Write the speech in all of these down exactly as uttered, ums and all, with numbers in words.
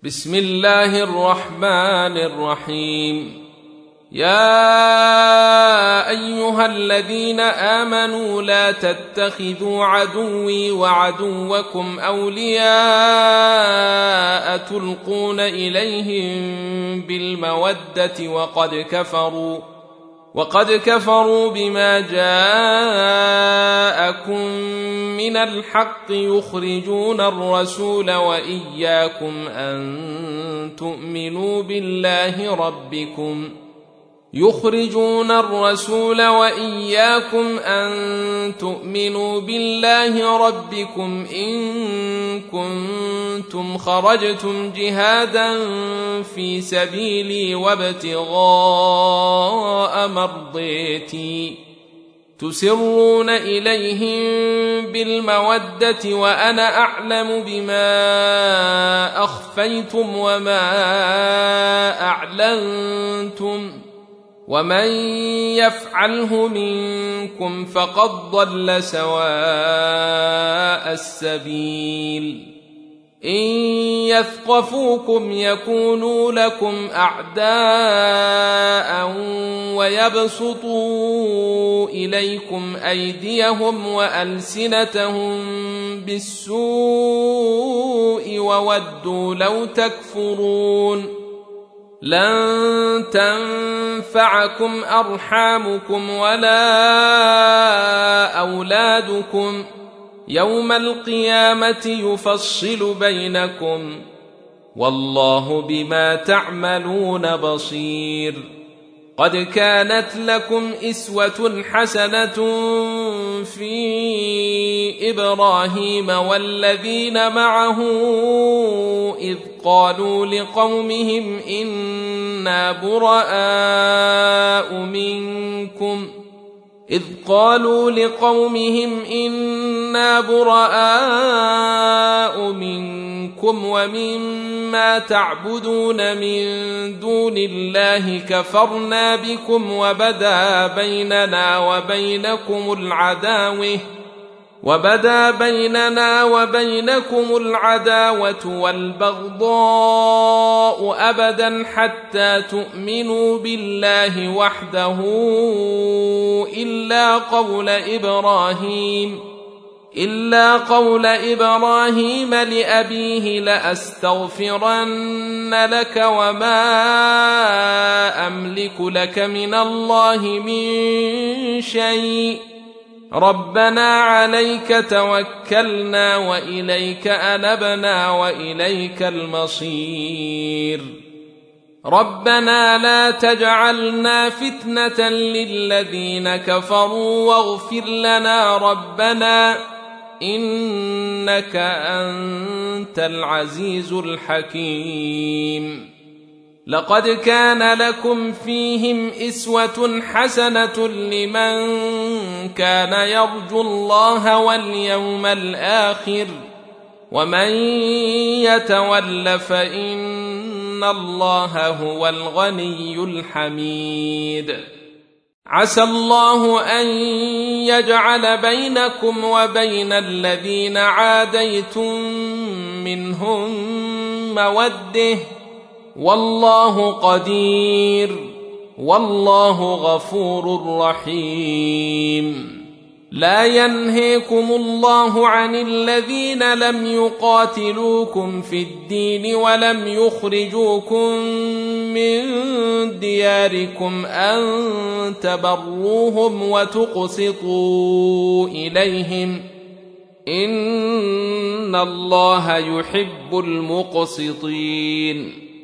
بسم الله الرحمن الرحيم. يا أيها الذين آمنوا لا تتخذوا عدوي وعدوكم أولياء تلقون إليهم بالمودة وقد كفروا وقد كفروا بما جاءكم من الحق يخرجون الرسول وإياكم أن تؤمنوا بالله ربكم يخرجون الرسول وإياكم أن تؤمنوا بالله ربكم إن كنتم خرجتم جهادا في سبيلي وابتغاء مرضيتي تسرون إليهم بالمودة وأنا أعلم بما أخفيتم وما أعلنتم ومن يفعله منكم فقد ضل سواء السبيل. إن يثقفوكم يكونوا لكم أعداء ويبسطوا إليكم أيديهم وألسنتهم بالسوء وودوا لو تكفرون. لن تنفعكم أرحامكم ولا أولادكم يوم القيامة يفصل بينكم والله بما تعملون بصير. قد كانت لكم إسوة حسنة في إبراهيم والذين معه إذ قالوا لقومهم إنا براء منكم إذ قالوا لقومهم إنا براء منكم ومما تعبدون من دون الله كفرنا بكم وبدا بيننا وبينكم العداوة وبدا بيننا وبينكم العداوة والبغضاء أبدا حتى تؤمنوا بالله وحده إلا قول إبراهيم إلا قول إبراهيم لأبيه لأستغفرن لك وما أملك لك من الله من شيء ربنا عليك توكلنا وإليك أنبنا وإليك المصير. ربنا لا تجعلنا فتنة للذين كفروا واغفر لنا ربنا إنك أنت العزيز الحكيم. لقد كان لكم فيهم إسوة حسنة لمن كان يرجو الله واليوم الآخر ومن يتول فإن الله هو الغني الحميد. عسى الله أن يجعل بينكم وبين الذين عاديتم منهم مودة والله قدير والله غفور رحيم. لا ينهيكم الله عن الذين لم يقاتلوكم في الدين ولم يخرجوكم من دياركم أن تبروهم وتقسطوا إليهم إن الله يحب المقسطين.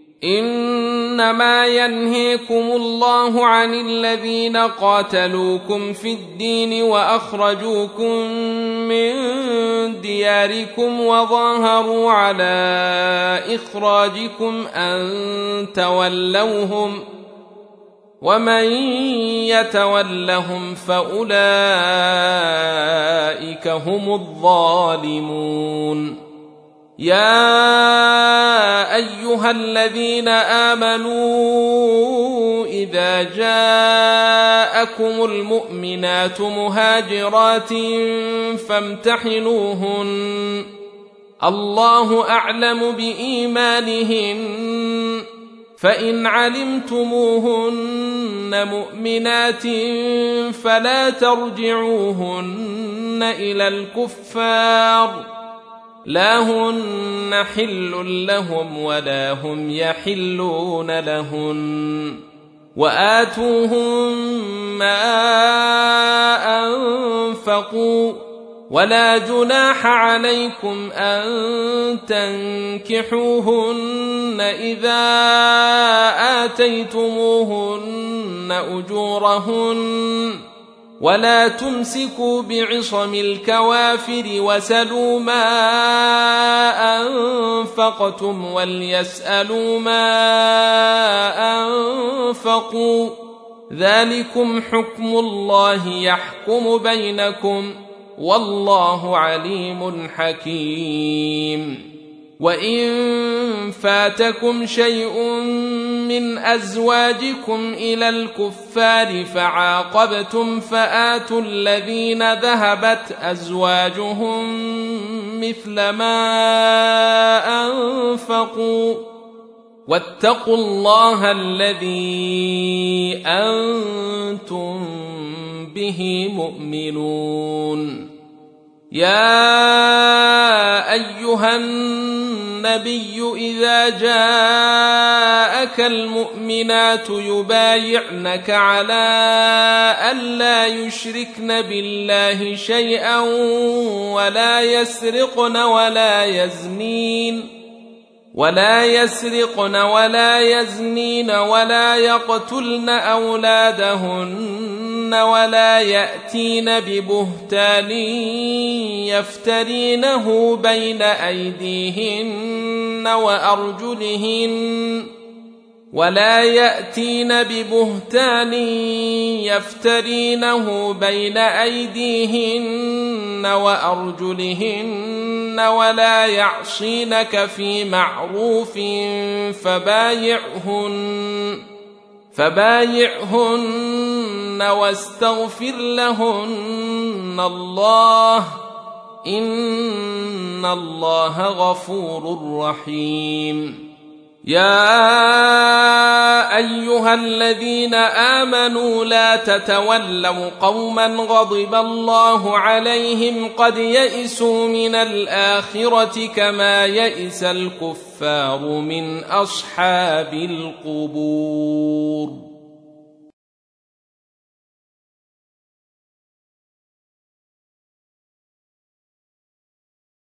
إنما ينهيكم الله عن الذين قاتلوكم في الدين وأخرجوكم من دياركم وظاهروا على إخراجكم أن تولوهم ومن يتولهم فأولئك هم الظالمون. يا أيها الذين آمنوا إذا جاءكم المؤمنات مهاجرات فامتحنوهن الله أعلم بإيمانهن فإن علمتموهن مؤمنات فلا ترجعوهن إلى الكفار لا هن حل لهم ولا هم يحلون لهن وآتوهم ما أنفقوا ولا جناح عليكم أن تنكحوهن إذا آتيتموهن أجورهن ولا تمسكوا بعصم الكوافر وسلوا ما أنفقتم وليسألوا ما أنفقوا ذلكم حكم الله يحكم بينكم والله عليم حكيم وإن فاتكم شيء من أزواجكم إلى الكفار فعاقبتم فآتوا الذين ذهبت أزواجهم مثل ما أنفقوا واتقوا الله الذي أنتم به مؤمنون يا أيها النبي إذا جاءك المؤمنات يبايعنك على ألا يشركن بالله شيئا ولا يسرقن ولا يزنين ولا يسرقن ولا يزنين ولا يقتلن أولادهن ولا يأتين ببهتان يفترينه بين أيديهن وأرجلهن ولا يأتين ببهتان يفترينه بين أيديهن وأرجلهن ولا يعصينك في معروف فبايعهن فبايعهن واستغفر لهن الله إن الله غفور رحيم يا أيها الذين آمنوا لا تتولوا قوما غضب الله عليهم قد يئسوا من الآخرة كما يئس الكفار من أصحاب القبور.